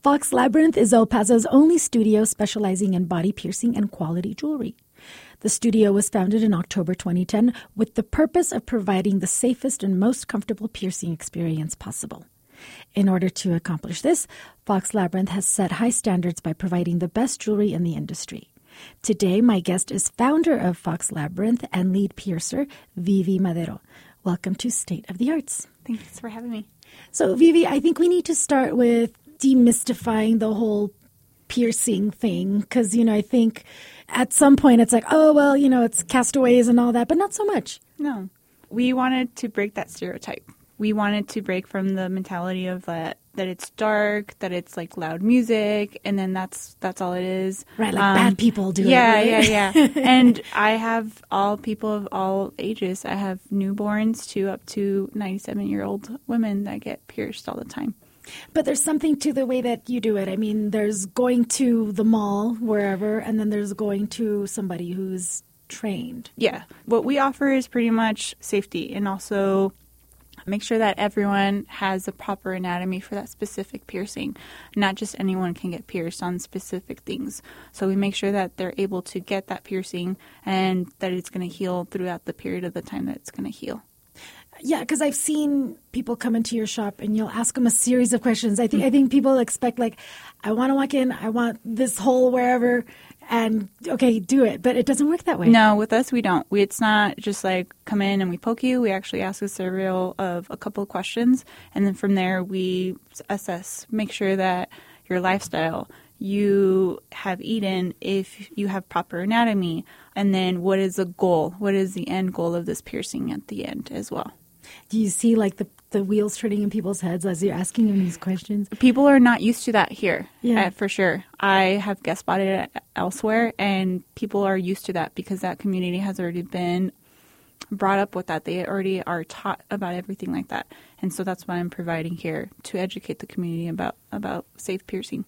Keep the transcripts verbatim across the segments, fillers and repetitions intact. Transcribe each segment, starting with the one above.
Fox Labyrinth is El Paso's only studio specializing in body piercing and quality jewelry. The studio was founded in October twenty ten with the purpose of providing the safest and most comfortable piercing experience possible. In order to accomplish this, Fox Labyrinth has set high standards by providing the best jewelry in the industry. Today, my guest is founder of Fox Labyrinth and lead piercer, Vivi Madero. Welcome to State of the Arts. Thanks for having me. So, Vivi, I think we need to start with demystifying the whole piercing thing because, you know, I think at some point it's like, oh, well, you know, it's castaways and all that, but not so much. No. We wanted to break that stereotype. We wanted to break from the mentality of that, that it's dark, that it's like loud music, and then that's that's all it is. Right, like um, bad people do yeah, it. Right? Yeah, yeah, yeah. And I have all people of all ages. I have newborns to up to ninety-seven-year-old women that get pierced all the time. But there's something to the way that you do it. I mean, there's going to the mall, wherever, and then there's going to somebody who's trained. Yeah. What we offer is pretty much safety and also make sure that everyone has a proper anatomy for that specific piercing. Not just anyone can get pierced on specific things. So we make sure that they're able to get that piercing and that it's going to heal throughout the period of the time that it's going to heal. Yeah, because I've seen people come into your shop and you'll ask them a series of questions. I think I think people expect, like, I want to walk in, I want this hole wherever, and okay, do it. But it doesn't work that way. No, with us, we don't. We, it's not just like come in and we poke you. We actually ask a serial of a couple of questions, and then from there we assess, make sure that your lifestyle, you have eaten, if you have proper anatomy, and then what is the goal? What is the end goal of this piercing at the end as well? Do you see like the, the wheels turning in people's heads as you're asking them these questions? People are not used to that here, yeah. uh, for sure. I have guest spotted it elsewhere, and people are used to that because that community has already been brought up with that. They already are taught about everything like that. And so that's what I'm providing here, to educate the community about, about safe piercing.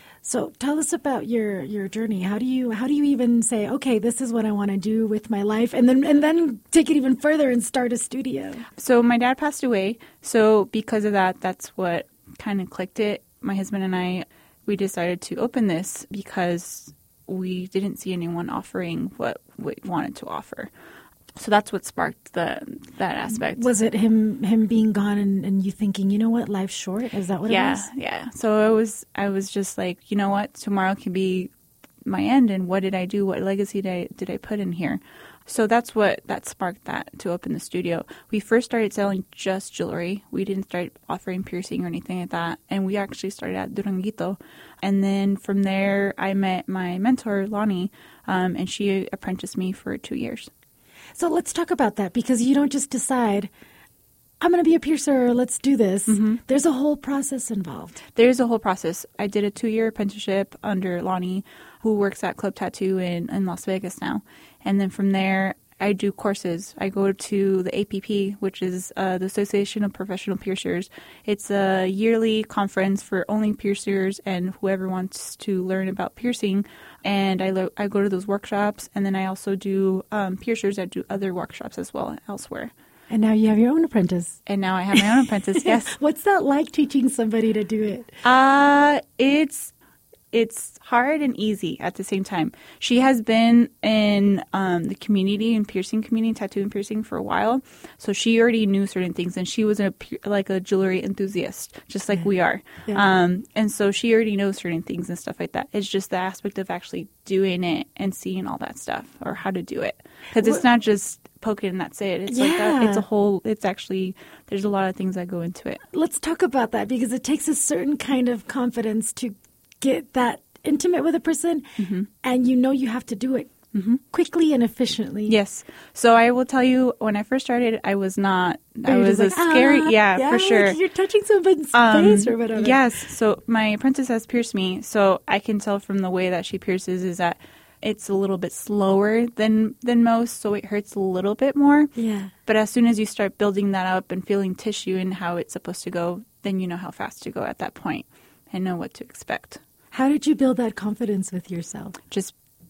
So tell us about your, your journey. How do you how do you even say, okay, this is what I want to do with my life, and then and then take it even further and start a studio? So my dad passed away. So because of that, that's what kind of clicked it. My husband and I, we decided to open this because we didn't see anyone offering what we wanted to offer. So that's what sparked the that aspect. Was it him him being gone and, and you thinking, you know what, life's short? Is that what yeah, it was? Yeah. So I was I was just like, you know what, tomorrow can be my end, and what did I do? What legacy did I did I put in here? So that's what that sparked that to open the studio. We first started selling just jewelry. We didn't start offering piercing or anything like that. And we actually started at Duranguito. And then from there, I met my mentor, Lonnie, um, and she apprenticed me for two years. So let's talk about that, because you don't just decide, I'm going to be a piercer, let's do this. Mm-hmm. There's a whole process involved. There's a whole process. I did a two-year apprenticeship under Lonnie, who works at Club Tattoo in, in Las Vegas now. And then from there, I do courses. I go to the A P P, which is uh, the Association of Professional Piercers. It's a yearly conference for only piercers and whoever wants to learn about piercing. And I, lo- I go to those workshops, and then I also do um, piercers that do other workshops as well elsewhere. And now you have your own apprentice. And now I have my own apprentice, yes. What's that like, teaching somebody to do it? Uh, it's it's hard and easy at the same time. She has been in um, the community, in piercing community, tattoo and piercing for a while. So she already knew certain things, and she was a like a jewelry enthusiast, just like yeah. we are. Yeah. Um, and so she already knows certain things and stuff like that. It's just the aspect of actually doing it and seeing all that stuff, or how to do it. Because it's not just poke it and that's it. It's yeah. like a, it's a whole, it's actually, there's a lot of things that go into it. Let's talk about that, because it takes a certain kind of confidence to get that intimate with a person, mm-hmm. and you know you have to do it mm-hmm. quickly and efficiently. Yes. So I will tell you, when I first started, I was not, Are I was a like, scary, ah, yeah, yeah, for sure. Like you're touching someone's um, face or whatever. Yes. So my apprentice has pierced me, so I can tell from the way that she pierces is that it's a little bit slower than, than most, so it hurts a little bit more. Yeah. But as soon as you start building that up and feeling tissue and how it's supposed to go, then you know how fast to go at that point and know what to expect. How did you build that confidence with yourself? Just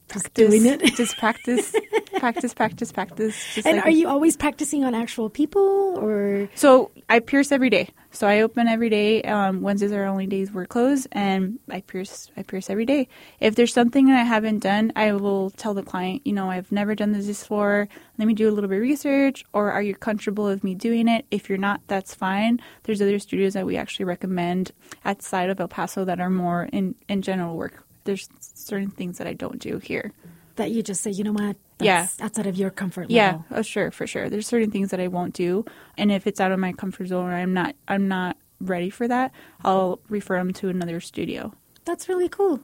just doing it. Just practice, practice, practice, practice. Just and like are you always practicing on actual people, or? So I pierce every day. So I open every day. Um, Wednesdays are only days we're closed, and I pierce. I pierce every day. If there's something that I haven't done, I will tell the client, you know, I've never done this before. Let me do a little bit of research, or are you comfortable with me doing it? If you're not, that's fine. There's other studios that we actually recommend outside of El Paso that are more in, in general work. There's certain things that I don't do here. That you just say, you know what? That's yeah. outside of your comfort level. Yeah, oh, sure, for sure. There's certain things that I won't do. And if it's out of my comfort zone or I'm not I'm not ready for that, I'll refer them to another studio. That's really cool.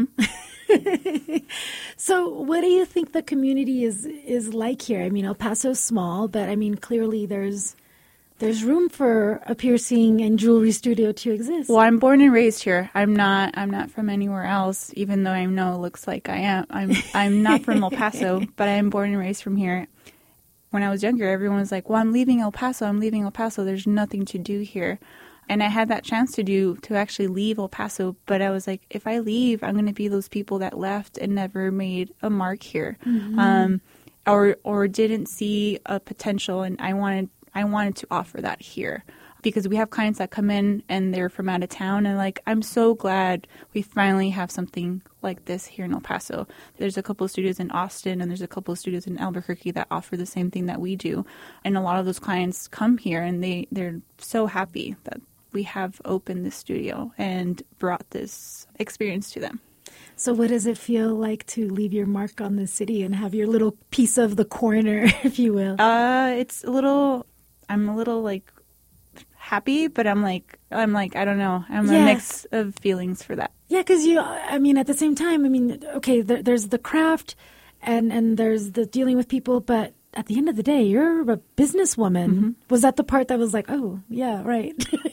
Mm-hmm. So what do you think the community is is like here? I mean, El Paso's small, but I mean, clearly there's there's room for a piercing and jewelry studio to exist. Well, I'm born and raised here. I'm not I'm not from anywhere else, even though I know it looks like I am. I'm I'm not from El Paso, but I'm born and raised from here. When I was younger, everyone was like, well, I'm leaving El Paso. I'm leaving El Paso. There's nothing to do here. And I had that chance to do, to actually leave El Paso. But I was like, if I leave, I'm going to be those people that left and never made a mark here. Mm-hmm. Um, or or didn't see a potential. And I wanted I wanted to offer that here. Because we have clients that come in and they're from out of town. And like, I'm so glad we finally have something like this here in El Paso. There's a couple of studios in Austin and there's a couple of studios in Albuquerque that offer the same thing that we do. And a lot of those clients come here and they, they're so happy that we have opened this studio and brought this experience to them. So what does it feel like to leave your mark on the city and have your little piece of the corner, if you will? Uh, it's a little, I'm a little like happy, but I'm like, I'm like, I don't know. I'm yeah. a mix of feelings for that. Yeah, because you, I mean, at the same time, I mean, okay, there, there's the craft and, and there's the dealing with people, but at the end of the day, you're a businesswoman. Mm-hmm. Was that the part that was like, oh, yeah, right?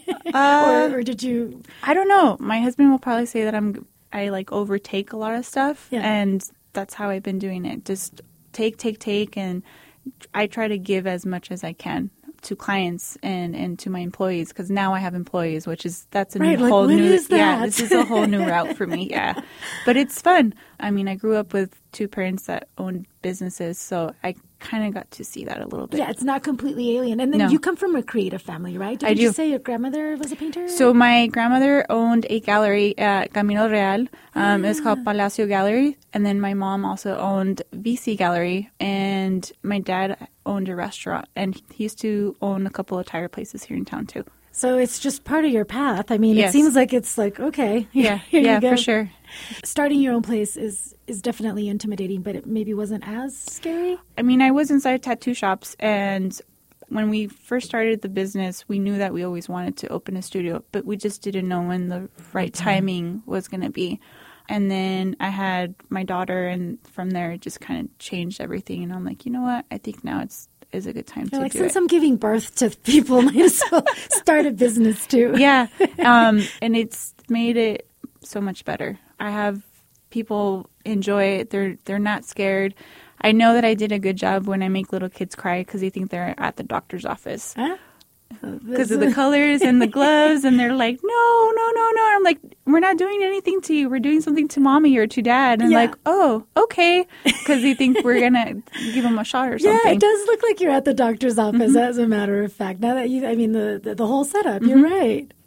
uh, or, or did you? I don't know. My husband will probably say that I'm, I like overtake a lot of stuff. Yeah. And that's how I've been doing it. Just take, take, take. And I try to give as much as I can to clients and, and to my employees, because now I have employees, which is, that's a right, new, like, whole what new, is that? yeah, this is a whole new route for me. Yeah. But it's fun. I mean, I grew up with two parents that owned businesses, so I kind of got to see that a little bit. Yeah, it's not completely alien. And then no. you come from a creative family, right? Did I you do. say your grandmother was a painter? So my grandmother owned a gallery at Camino Real. Um, ah. It's called Palacio Gallery. And then my mom also owned V C Gallery. And my dad owned a restaurant. And he used to own a couple of tire places here in town, too. So it's just part of your path. I mean, yes. It seems like it's like, okay. Yeah, here yeah, you go. for sure. Starting your own place is, is definitely intimidating, but it maybe wasn't as scary? I mean, I was inside tattoo shops, and when we first started the business, we knew that we always wanted to open a studio, but we just didn't know when the right timing was going to be. And then I had my daughter, and from there it just kind of changed everything. And I'm like, you know what? I think now it's is a good time You're to like, do since it. I'm giving birth to people, might as well start a business too. Yeah, um, and it's made it so much better. I have people enjoy it. They're they're not scared. I know that I did a good job when I make little kids cry because they think they're at the doctor's office. Huh? Because of the colors and the gloves, and they're like, no, no, no, no. I'm like, we're not doing anything to you. We're doing something to mommy or to dad. And yeah. like, oh, okay. Because they think we're going to give them a shot or something. Yeah, it does look like you're at the doctor's office, mm-hmm. as a matter of fact. Now that you, I mean, the, the, the whole setup, mm-hmm. you're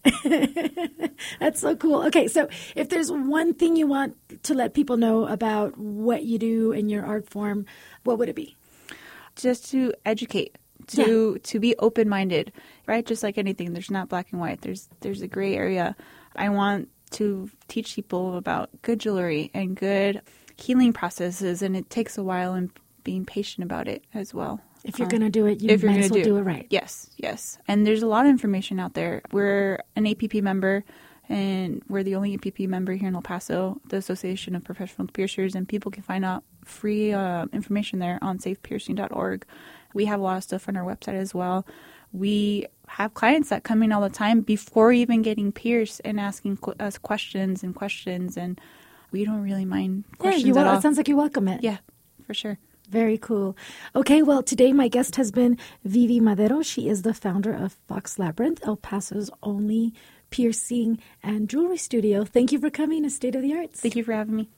right. That's so cool. Okay, so if there's one thing you want to let people know about what you do in your art form, what would it be? Just to educate. To yeah. to be open-minded, right? Just like anything, there's not black and white. There's there's a gray area. I want to teach people about good jewelry and good healing processes, and it takes a while, and being patient about it as well. If you're um, going to do it, you if might you're as well do, do it right. Yes, yes. And there's a lot of information out there. We're an A P P member, and we're the only A P P member here in El Paso, the Association of Professional Piercers, and people can find out free uh, information there on safe piercing dot org. We have a lot of stuff on our website as well. We have clients that come in all the time before even getting pierced and asking qu- us questions and questions, and we don't really mind questions yeah, you at all. It sounds like you welcome it. Yeah, for sure. Very cool. Okay, well, today my guest has been Vivi Madero. She is the founder of Fox Labyrinth, El Paso's only piercing and jewelry studio. Thank you for coming to State of the Arts. Thank you for having me.